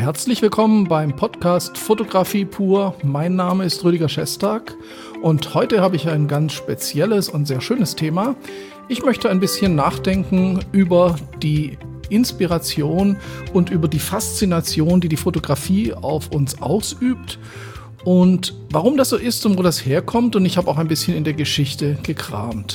Herzlich willkommen beim Podcast Fotografie pur. Mein Name ist Rüdiger Schestag und heute habe ich ein ganz spezielles und sehr schönes Thema. Ich möchte ein bisschen nachdenken über die Inspiration und über die Faszination, die die Fotografie auf uns ausübt und warum das so ist und wo das herkommt. Und ich habe auch ein bisschen in der Geschichte gekramt.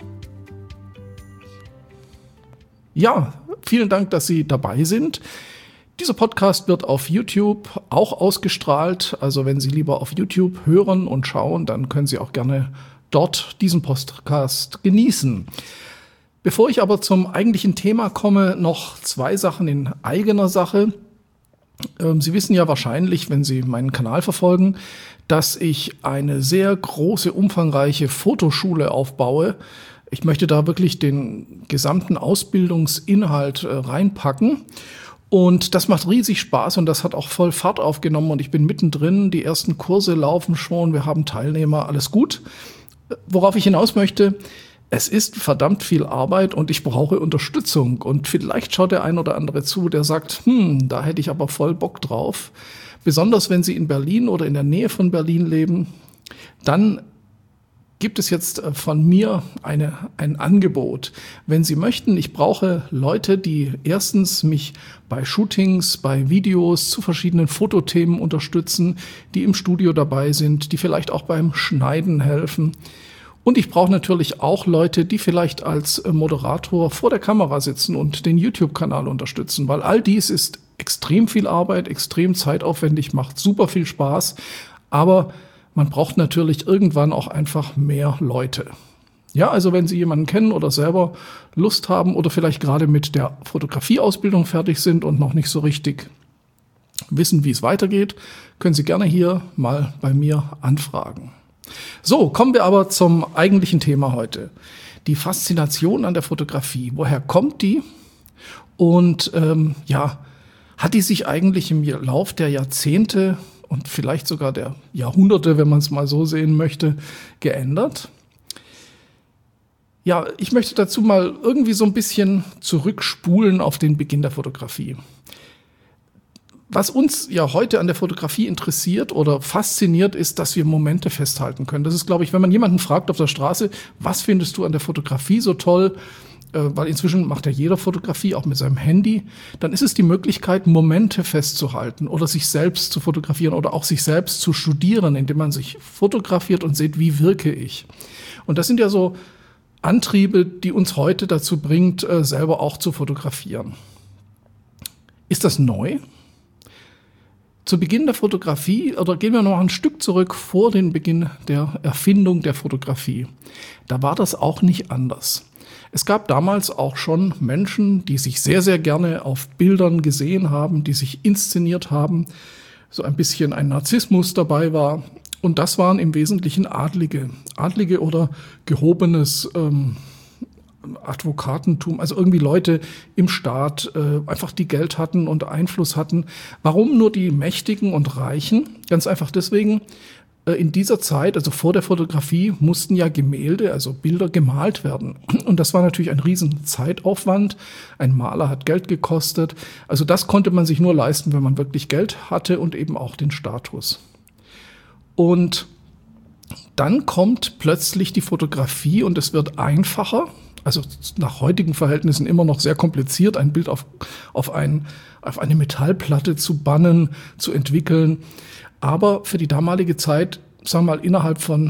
Ja, vielen Dank, dass Sie dabei sind. Dieser Podcast wird auf YouTube auch ausgestrahlt. Also wenn Sie lieber auf YouTube hören und schauen, dann können Sie auch gerne dort diesen Podcast genießen. Bevor ich aber zum eigentlichen Thema komme, noch 2 Sachen in eigener Sache. Sie wissen ja wahrscheinlich, wenn Sie meinen Kanal verfolgen, dass ich eine sehr große, umfangreiche Fotoschule aufbaue. Ich möchte da wirklich den gesamten Ausbildungsinhalt reinpacken. Und das macht riesig Spaß und das hat auch voll Fahrt aufgenommen und ich bin mittendrin. Die ersten Kurse laufen schon, wir haben Teilnehmer, alles gut. Worauf ich hinaus möchte, es ist verdammt viel Arbeit und ich brauche Unterstützung. Und vielleicht schaut der ein oder andere zu, der sagt, da hätte ich aber voll Bock drauf. Besonders wenn Sie in Berlin oder in der Nähe von Berlin leben, dann gibt es jetzt von mir ein Angebot. Wenn Sie möchten, ich brauche Leute, die erstens mich bei Shootings, bei Videos zu verschiedenen Fotothemen unterstützen, die im Studio dabei sind, die vielleicht auch beim Schneiden helfen. Und ich brauche natürlich auch Leute, die vielleicht als Moderator vor der Kamera sitzen und den YouTube-Kanal unterstützen, weil all dies ist extrem viel Arbeit, extrem zeitaufwendig, macht super viel Spaß, aber man braucht natürlich irgendwann auch einfach mehr Leute. Ja, also wenn Sie jemanden kennen oder selber Lust haben oder vielleicht gerade mit der Fotografieausbildung fertig sind und noch nicht so richtig wissen, wie es weitergeht, können Sie gerne hier mal bei mir anfragen. So, kommen wir aber zum eigentlichen Thema heute. Die Faszination an der Fotografie. Woher kommt die? Und hat die sich eigentlich im Lauf der Jahrzehnte und vielleicht sogar der Jahrhunderte, wenn man es mal so sehen möchte, geändert? Ja, ich möchte dazu mal irgendwie so ein bisschen zurückspulen auf den Beginn der Fotografie. Was uns ja heute an der Fotografie interessiert oder fasziniert, ist, dass wir Momente festhalten können. Das ist, glaube ich, wenn man jemanden fragt auf der Straße, was findest du an der Fotografie so toll? Weil inzwischen macht ja jeder Fotografie, auch mit seinem Handy, dann ist es die Möglichkeit, Momente festzuhalten oder sich selbst zu fotografieren oder auch sich selbst zu studieren, indem man sich fotografiert und sieht, wie wirke ich. Und das sind ja so Antriebe, die uns heute dazu bringt, selber auch zu fotografieren. Ist das neu? Zu Beginn der Fotografie, oder gehen wir noch ein Stück zurück vor den Beginn der Erfindung der Fotografie. Da war das auch nicht anders. Es gab damals auch schon Menschen, die sich sehr, sehr gerne auf Bildern gesehen haben, die sich inszeniert haben, so ein bisschen ein Narzissmus dabei war. Und das waren im Wesentlichen Adlige oder gehobenes Advokatentum, also irgendwie Leute im Staat, einfach die Geld hatten und Einfluss hatten. Warum nur die Mächtigen und Reichen? Ganz einfach deswegen, in dieser Zeit, also vor der Fotografie, mussten ja Gemälde, also Bilder gemalt werden. Und das war natürlich ein riesen Zeitaufwand. Ein Maler hat Geld gekostet. Also das konnte man sich nur leisten, wenn man wirklich Geld hatte und eben auch den Status. Und dann kommt plötzlich die Fotografie und es wird einfacher. Also nach heutigen Verhältnissen immer noch sehr kompliziert, ein Bild auf eine Metallplatte zu bannen, zu entwickeln. Aber für die damalige Zeit, sagen wir mal, innerhalb von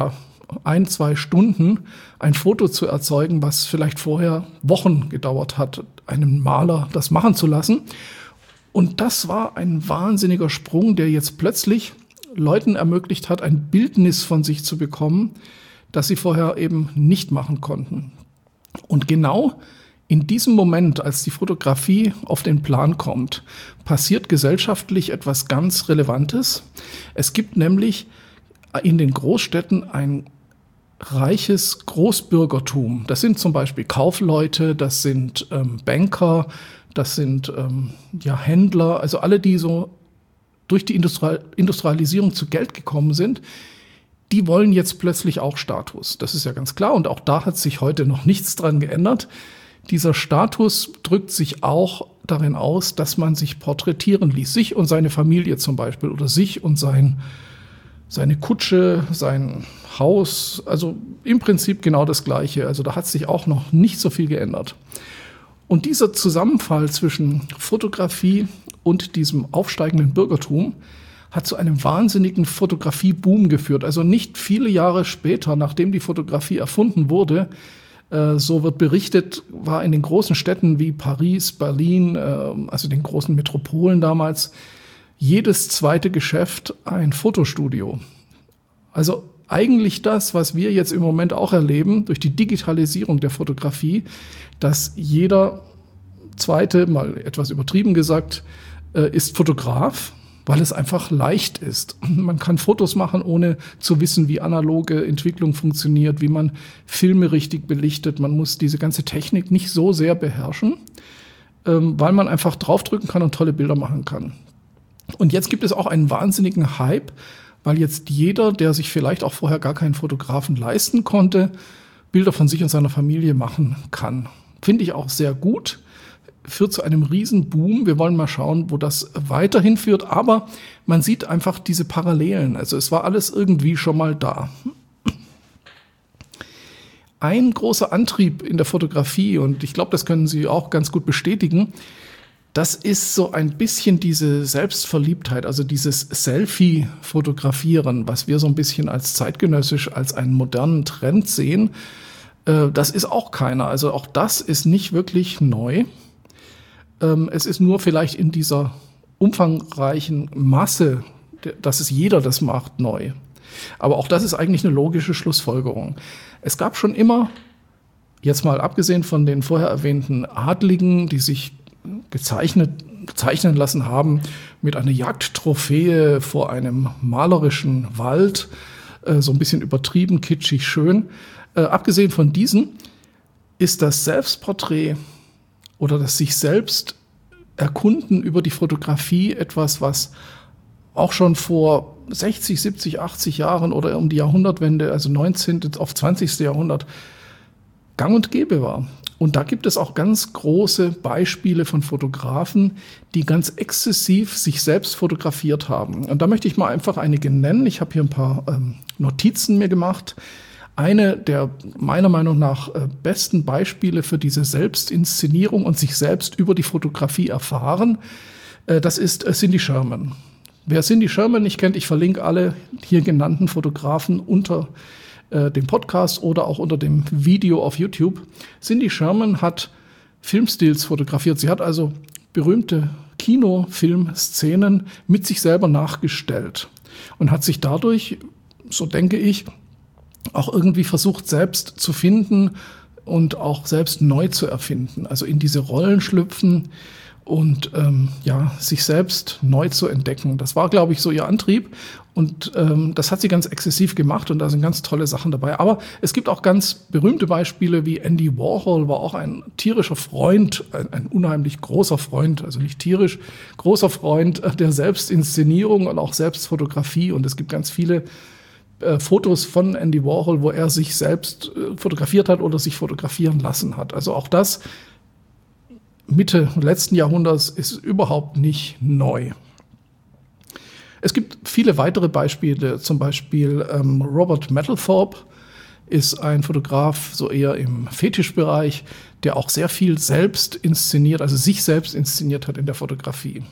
1-2 Stunden ein Foto zu erzeugen, was vielleicht vorher Wochen gedauert hat, einen Maler das machen zu lassen. Und das war ein wahnsinniger Sprung, der jetzt plötzlich Leuten ermöglicht hat, ein Bildnis von sich zu bekommen, das sie vorher eben nicht machen konnten. Und genau in diesem Moment, als die Fotografie auf den Plan kommt, passiert gesellschaftlich etwas ganz Relevantes. Es gibt nämlich in den Großstädten ein reiches Großbürgertum. Das sind zum Beispiel Kaufleute, das sind Banker, das sind Händler, also alle, die so durch die Industrialisierung zu Geld gekommen sind, die wollen jetzt plötzlich auch Status. Das ist ja ganz klar und auch da hat sich heute noch nichts dran geändert. Dieser Status drückt sich auch darin aus, dass man sich porträtieren ließ. Sich und seine Familie zum Beispiel oder sich und seine Kutsche, sein Haus. Also im Prinzip genau das Gleiche. Also da hat sich auch noch nicht so viel geändert. Und dieser Zusammenfall zwischen Fotografie und diesem aufsteigenden Bürgertum hat zu einem wahnsinnigen Fotografie-Boom geführt. Also nicht viele Jahre später, nachdem die Fotografie erfunden wurde, so wird berichtet, war in den großen Städten wie Paris, Berlin, also den großen Metropolen damals, jedes zweite Geschäft ein Fotostudio. Also eigentlich das, was wir jetzt im Moment auch erleben, durch die Digitalisierung der Fotografie, dass jeder zweite, mal etwas übertrieben gesagt, ist Fotograf, weil es einfach leicht ist. Man kann Fotos machen, ohne zu wissen, wie analoge Entwicklung funktioniert, wie man Filme richtig belichtet. Man muss diese ganze Technik nicht so sehr beherrschen, weil man einfach draufdrücken kann und tolle Bilder machen kann. Und jetzt gibt es auch einen wahnsinnigen Hype, weil jetzt jeder, der sich vielleicht auch vorher gar keinen Fotografen leisten konnte, Bilder von sich und seiner Familie machen kann. Finde ich auch sehr gut. Führt zu einem riesen Boom. Wir wollen mal schauen, wo das weiterhin führt. Aber man sieht einfach diese Parallelen. Also es war alles irgendwie schon mal da. Ein großer Antrieb in der Fotografie, und ich glaube, das können Sie auch ganz gut bestätigen, das ist so ein bisschen diese Selbstverliebtheit, also dieses Selfie-Fotografieren, was wir so ein bisschen als zeitgenössisch, als einen modernen Trend sehen. Das ist auch keiner. Also auch das ist nicht wirklich neu. Es ist nur vielleicht in dieser umfangreichen Masse, dass es jeder das macht, neu. Aber auch das ist eigentlich eine logische Schlussfolgerung. Es gab schon immer, jetzt mal abgesehen von den vorher erwähnten Adligen, die sich gezeichnen lassen haben mit einer Jagdtrophäe vor einem malerischen Wald, so ein bisschen übertrieben, kitschig, schön. Abgesehen von diesen ist das Selbstporträt oder das sich selbst erkunden über die Fotografie etwas, was auch schon vor 60, 70, 80 Jahren oder um die Jahrhundertwende, also 19. auf 20. Jahrhundert, gang und gäbe war. Und da gibt es auch ganz große Beispiele von Fotografen, die ganz exzessiv sich selbst fotografiert haben. Und da möchte ich mal einfach einige nennen. Ich habe hier ein paar Notizen mir gemacht. Eine der meiner Meinung nach besten Beispiele für diese Selbstinszenierung und sich selbst über die Fotografie erfahren, das ist Cindy Sherman. Wer Cindy Sherman nicht kennt, ich verlinke alle hier genannten Fotografen unter dem Podcast oder auch unter dem Video auf YouTube. Cindy Sherman hat Filmstils fotografiert. Sie hat also berühmte Kinofilmszenen mit sich selber nachgestellt und hat sich dadurch, so denke ich, auch irgendwie versucht, selbst zu finden und auch selbst neu zu erfinden. Also in diese Rollen schlüpfen und sich selbst neu zu entdecken. Das war, glaube ich, so ihr Antrieb. Und das hat sie ganz exzessiv gemacht und da sind ganz tolle Sachen dabei. Aber es gibt auch ganz berühmte Beispiele, wie Andy Warhol war auch ein tierischer Freund, ein unheimlich großer Freund, also nicht tierisch, großer Freund der Selbstinszenierung und auch Selbstfotografie. Und es gibt ganz viele Fotos von Andy Warhol, wo er sich selbst fotografiert hat oder sich fotografieren lassen hat. Also auch das Mitte letzten Jahrhunderts ist überhaupt nicht neu. Es gibt viele weitere Beispiele, zum Beispiel Robert Mapplethorpe ist ein Fotograf, so eher im Fetischbereich, der auch sehr viel selbst inszeniert, also sich selbst inszeniert hat in der Fotografie.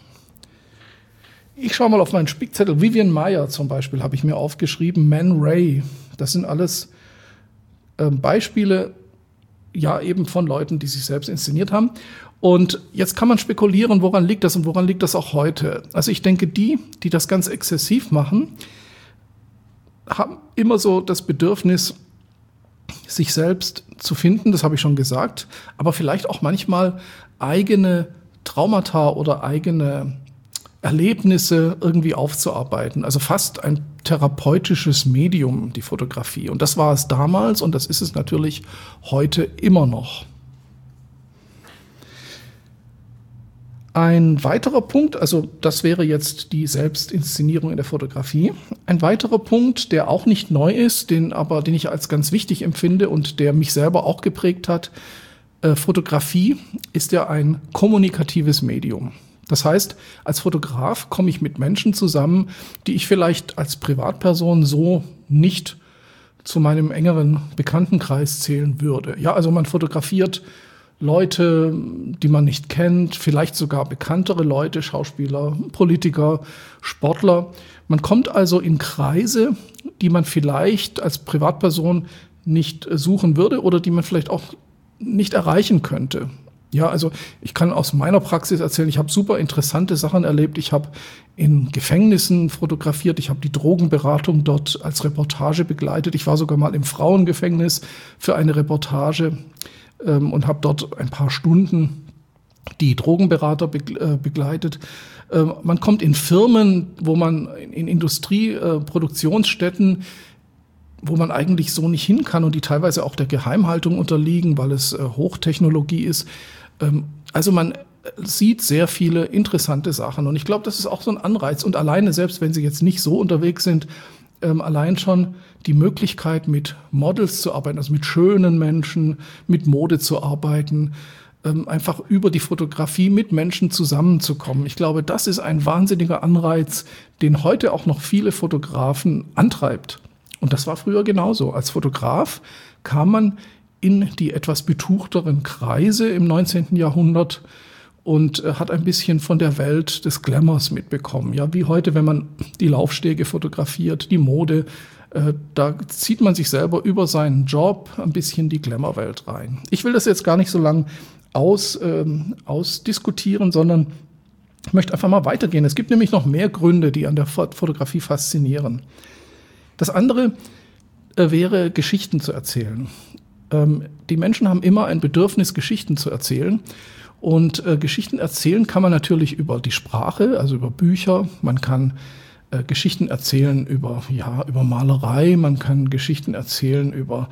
Ich schaue mal auf meinen Spickzettel. Vivian Maier zum Beispiel habe ich mir aufgeschrieben. Man Ray. Das sind alles Beispiele, ja eben von Leuten, die sich selbst inszeniert haben. Und jetzt kann man spekulieren, woran liegt das und woran liegt das auch heute. Also ich denke, die das ganz exzessiv machen, haben immer so das Bedürfnis, sich selbst zu finden, das habe ich schon gesagt, aber vielleicht auch manchmal eigene Traumata oder eigene Erlebnisse irgendwie aufzuarbeiten. Also fast ein therapeutisches Medium, die Fotografie. Und das war es damals und das ist es natürlich heute immer noch. Ein weiterer Punkt, also das wäre jetzt die Selbstinszenierung in der Fotografie. Ein weiterer Punkt, der auch nicht neu ist, den ich als ganz wichtig empfinde und der mich selber auch geprägt hat, Fotografie ist ja ein kommunikatives Medium. Das heißt, als Fotograf komme ich mit Menschen zusammen, die ich vielleicht als Privatperson so nicht zu meinem engeren Bekanntenkreis zählen würde. Ja, also man fotografiert Leute, die man nicht kennt, vielleicht sogar bekanntere Leute, Schauspieler, Politiker, Sportler. Man kommt also in Kreise, die man vielleicht als Privatperson nicht suchen würde oder die man vielleicht auch nicht erreichen könnte. Ja, also ich kann aus meiner Praxis erzählen, ich habe super interessante Sachen erlebt. Ich habe in Gefängnissen fotografiert, ich habe die Drogenberatung dort als Reportage begleitet. Ich war sogar mal im Frauengefängnis für eine Reportage und habe dort ein paar Stunden die Drogenberater begleitet. Man kommt in Firmen, wo man in Industrieproduktionsstätten, wo man eigentlich so nicht hin kann und die teilweise auch der Geheimhaltung unterliegen, weil es Hochtechnologie ist. Also man sieht sehr viele interessante Sachen und ich glaube, das ist auch so ein Anreiz. Und alleine, selbst wenn Sie jetzt nicht so unterwegs sind, allein schon die Möglichkeit, mit Models zu arbeiten, also mit schönen Menschen, mit Mode zu arbeiten, einfach über die Fotografie mit Menschen zusammenzukommen. Ich glaube, das ist ein wahnsinniger Anreiz, den heute auch noch viele Fotografen antreibt. Und das war früher genauso. Als Fotograf kam man in die etwas betuchteren Kreise im 19. Jahrhundert und hat ein bisschen von der Welt des Glamours mitbekommen. Ja, wie heute, wenn man die Laufstege fotografiert, die Mode, da zieht man sich selber über seinen Job ein bisschen die Glamour-Welt rein. Ich will das jetzt gar nicht so lang ausdiskutieren, sondern ich möchte einfach mal weitergehen. Es gibt nämlich noch mehr Gründe, die an der Fotografie faszinieren. Das andere wäre, Geschichten zu erzählen. Die Menschen haben immer ein Bedürfnis, Geschichten zu erzählen. Und Geschichten erzählen kann man natürlich über die Sprache, also über Bücher. Man kann Geschichten erzählen über Malerei. Man kann Geschichten erzählen über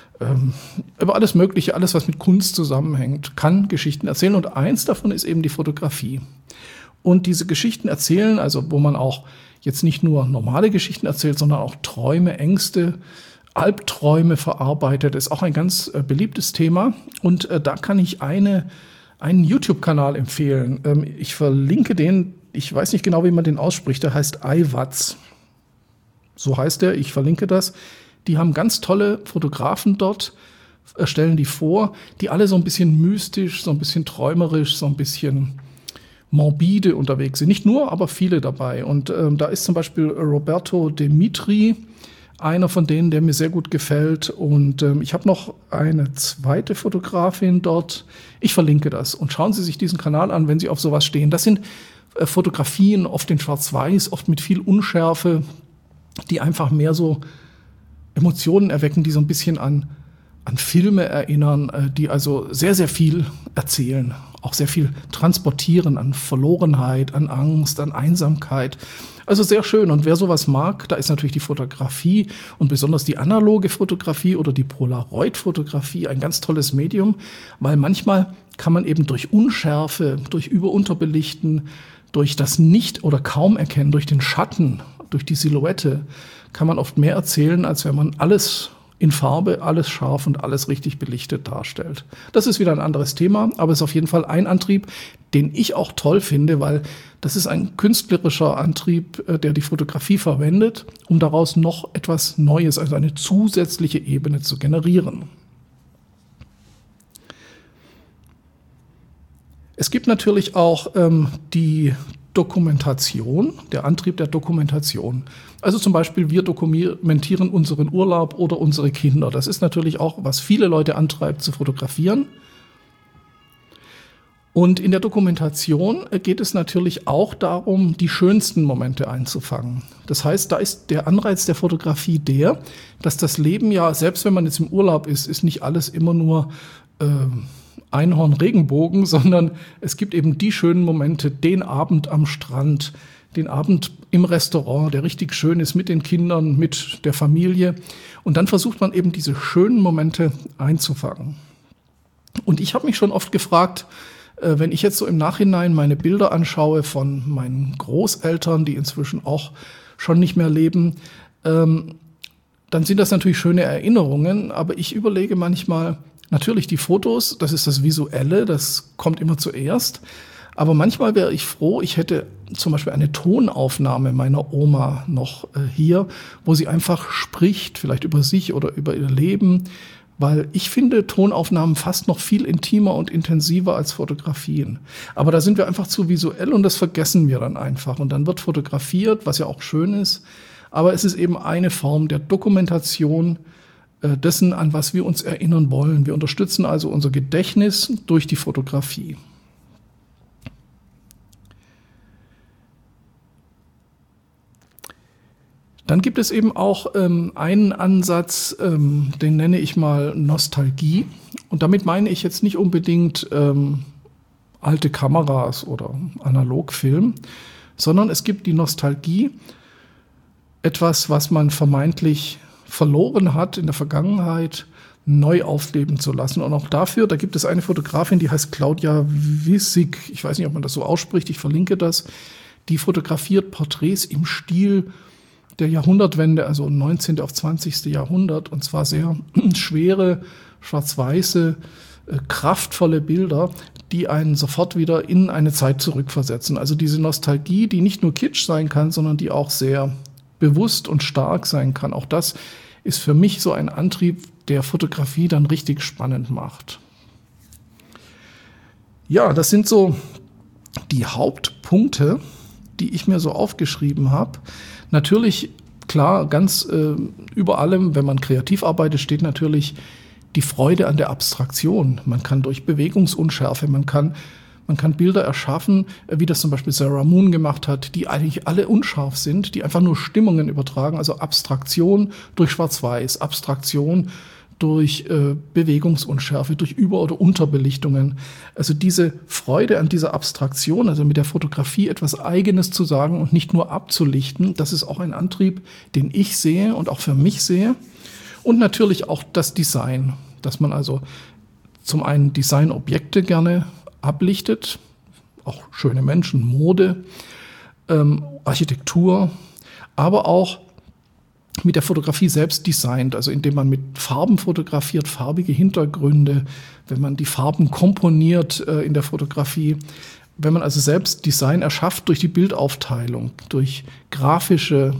alles Mögliche, alles, was mit Kunst zusammenhängt, kann Geschichten erzählen. Und eins davon ist eben die Fotografie. Und diese Geschichten erzählen, also wo man auch jetzt nicht nur normale Geschichten erzählt, sondern auch Träume, Ängste, Albträume verarbeitet, ist auch ein ganz beliebtes Thema. Und da kann ich einen YouTube-Kanal empfehlen. Ich verlinke den, ich weiß nicht genau, wie man den ausspricht, der heißt Aiwads. So heißt er, ich verlinke das. Die haben ganz tolle Fotografen dort, stellen die vor, die alle so ein bisschen mystisch, so ein bisschen träumerisch, so ein bisschen morbide unterwegs sind. Nicht nur, aber viele dabei. Und da ist zum Beispiel Roberto Demetri, einer von denen, der mir sehr gut gefällt. Und ich habe noch eine zweite Fotografin dort. Ich verlinke das. Und schauen Sie sich diesen Kanal an, wenn Sie auf sowas stehen. Das sind Fotografien, oft in Schwarz-Weiß, oft mit viel Unschärfe, die einfach mehr so Emotionen erwecken, die so ein bisschen an Filme erinnern, die also sehr, sehr viel erzählen, auch sehr viel transportieren an Verlorenheit, an Angst, an Einsamkeit. Also sehr schön. Und wer sowas mag, da ist natürlich die Fotografie und besonders die analoge Fotografie oder die Polaroid-Fotografie ein ganz tolles Medium, weil manchmal kann man eben durch Unschärfe, durch Über-Unterbelichten, durch das Nicht- oder Kaum-Erkennen, durch den Schatten, durch die Silhouette, kann man oft mehr erzählen, als wenn man alles in Farbe, alles scharf und alles richtig belichtet darstellt. Das ist wieder ein anderes Thema, aber es ist auf jeden Fall ein Antrieb, den ich auch toll finde, weil das ist ein künstlerischer Antrieb, der die Fotografie verwendet, um daraus noch etwas Neues, also eine zusätzliche Ebene zu generieren. Es gibt natürlich auch die Dokumentation, der Antrieb der Dokumentation. Also zum Beispiel, wir dokumentieren unseren Urlaub oder unsere Kinder. Das ist natürlich auch, was viele Leute antreibt, zu fotografieren. Und in der Dokumentation geht es natürlich auch darum, die schönsten Momente einzufangen. Das heißt, da ist der Anreiz der Fotografie der, dass das Leben ja, selbst wenn man jetzt im Urlaub ist nicht alles immer nur Einhorn, Regenbogen, sondern es gibt eben die schönen Momente, den Abend am Strand, den Abend im Restaurant, der richtig schön ist mit den Kindern, mit der Familie. Und dann versucht man eben diese schönen Momente einzufangen. Und ich habe mich schon oft gefragt, wenn ich jetzt so im Nachhinein meine Bilder anschaue von meinen Großeltern, die inzwischen auch schon nicht mehr leben, dann sind das natürlich schöne Erinnerungen, aber ich überlege manchmal, Natürlich die Fotos, das ist das Visuelle, das kommt immer zuerst. Aber manchmal wäre ich froh, ich hätte zum Beispiel eine Tonaufnahme meiner Oma noch hier, wo sie einfach spricht, vielleicht über sich oder über ihr Leben. Weil ich finde Tonaufnahmen fast noch viel intimer und intensiver als Fotografien. Aber da sind wir einfach zu visuell und das vergessen wir dann einfach. Und dann wird fotografiert, was ja auch schön ist. Aber es ist eben eine Form der Dokumentation dessen, an was wir uns erinnern wollen. Wir unterstützen also unser Gedächtnis durch die Fotografie. Dann gibt es eben auch einen Ansatz, den nenne ich mal Nostalgie. Und damit meine ich jetzt nicht unbedingt alte Kameras oder Analogfilm, sondern es gibt die Nostalgie, etwas, was man vermeintlich verloren hat in der Vergangenheit, neu aufleben zu lassen. Und auch dafür, da gibt es eine Fotografin, die heißt Claudia Wissig, ich weiß nicht, ob man das so ausspricht, ich verlinke das, die fotografiert Porträts im Stil der Jahrhundertwende, also 19. auf 20. Jahrhundert, und zwar sehr schwere, schwarz-weiße, kraftvolle Bilder, die einen sofort wieder in eine Zeit zurückversetzen. Also diese Nostalgie, die nicht nur Kitsch sein kann, sondern die auch sehr bewusst und stark sein kann. Auch das ist für mich so ein Antrieb, der Fotografie dann richtig spannend macht. Ja, das sind so die Hauptpunkte, die ich mir so aufgeschrieben habe. Natürlich, klar, ganz über allem, wenn man kreativ arbeitet, steht natürlich die Freude an der Abstraktion. Man kann durch Bewegungsunschärfe, man kann Bilder erschaffen, wie das zum Beispiel Sarah Moon gemacht hat, die eigentlich alle unscharf sind, die einfach nur Stimmungen übertragen, also Abstraktion durch Schwarz-Weiß, Abstraktion durch Bewegungsunschärfe, durch Über- oder Unterbelichtungen. Also diese Freude an dieser Abstraktion, also mit der Fotografie etwas Eigenes zu sagen und nicht nur abzulichten, das ist auch ein Antrieb, den ich sehe und auch für mich sehe. Und natürlich auch das Design, dass man also zum einen Designobjekte gerne ablichtet, auch schöne Menschen, Mode, Architektur, aber auch mit der Fotografie selbst designt, also indem man mit Farben fotografiert, farbige Hintergründe, wenn man die Farben komponiert in der Fotografie, wenn man also selbst Design erschafft durch die Bildaufteilung, durch grafische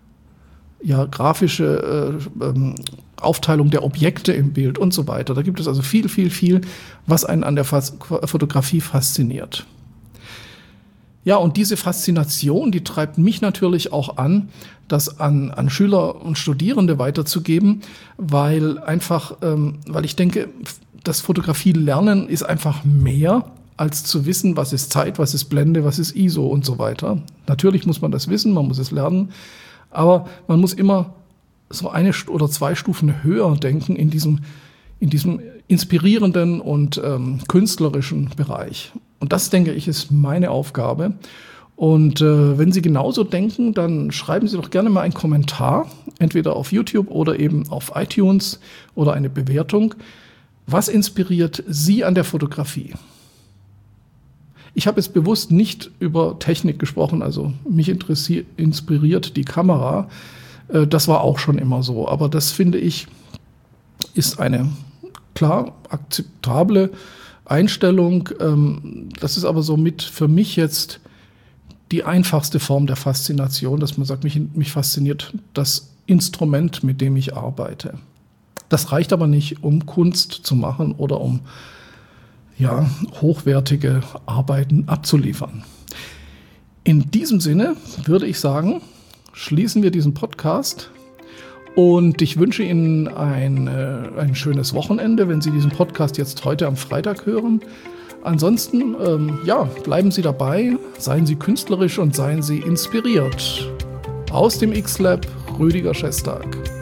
Aufteilung der Objekte im Bild und so weiter. Da gibt es also viel, was einen an der Fotografie fasziniert. Ja, und diese Faszination, die treibt mich natürlich auch an, das an Schüler und Studierende weiterzugeben, weil ich denke, das Fotografie-Lernen ist einfach mehr als zu wissen, was ist Zeit, was ist Blende, was ist ISO und so weiter. Natürlich muss man das wissen, man muss es lernen, aber man muss immer so 1 oder 2 Stufen höher denken in diesem inspirierenden und künstlerischen Bereich. Und das, denke ich, ist meine Aufgabe. Und wenn Sie genauso denken, dann schreiben Sie doch gerne mal einen Kommentar, entweder auf YouTube oder eben auf iTunes oder eine Bewertung. Was inspiriert Sie an der Fotografie? Ich habe jetzt bewusst nicht über Technik gesprochen, also mich inspiriert die Kamera. Das war auch schon immer so, aber das, finde ich, ist eine klar akzeptable Einstellung. Das ist aber somit für mich jetzt die einfachste Form der Faszination, dass man sagt, mich fasziniert das Instrument, mit dem ich arbeite. Das reicht aber nicht, um Kunst zu machen oder um hochwertige Arbeiten abzuliefern. In diesem Sinne würde ich sagen, schließen wir diesen Podcast und ich wünsche Ihnen ein schönes Wochenende, wenn Sie diesen Podcast jetzt heute am Freitag hören. Ansonsten, bleiben Sie dabei, seien Sie künstlerisch und seien Sie inspiriert. Aus dem X-Lab, Rüdiger Schestag.